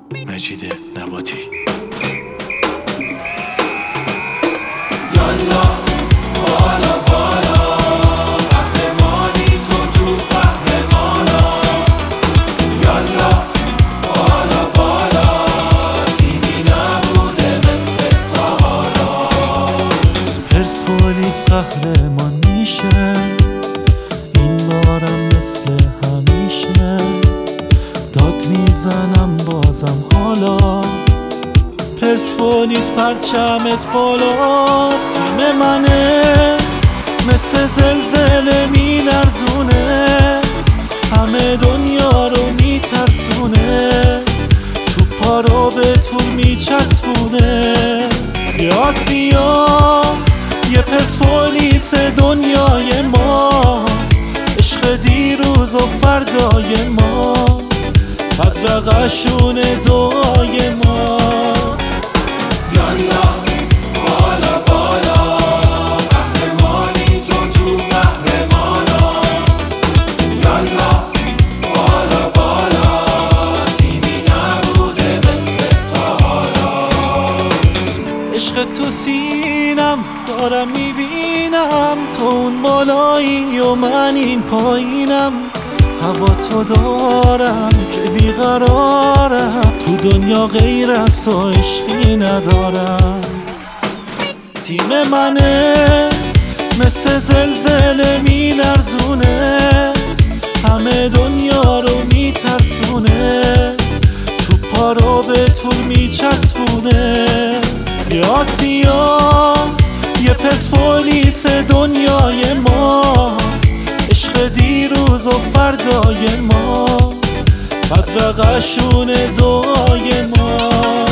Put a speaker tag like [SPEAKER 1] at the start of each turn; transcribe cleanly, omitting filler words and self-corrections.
[SPEAKER 1] مجید نباتی.
[SPEAKER 2] یالا بالا بالا قهرمانی تو قهرمانا. یالا بالا بالا تیمی نبوده مثل تا حالا.
[SPEAKER 3] پرسپولیس قهرمان میشه این بارم مثل همیشه. داد میزنم بازم حالا. پرسپولیس پرچمت بالاست، تیم منه مثل زلزله میلرزونه، همه دنیا رو میترسونه، توپا رو به تو میچسبونه. یه آسیا یه پرسپولیس دنیای ما، عشق دیروز و فردای ما، بدرقشون دعای ما.
[SPEAKER 2] یالا بالا بالا قهرمانی تو قهرمانا. یالا بالا بالا تیمی نبوده مثل تا حالا.
[SPEAKER 3] عشق تو سینم دارم میبینم، تو اون بالایی و من این پایینم. هوا تو دارم که بیقرارم، تو دنیا غیر از تو عشقی ندارم. تیم منه مثل زلزله میلرزونه، همه دنیا رو میترسونه، توپا رو به تو میچسبونه. یه آسیا یه پرسپولیس دنیای ما، عشق دیروز و فردای ما، بدرقشون دعای ما.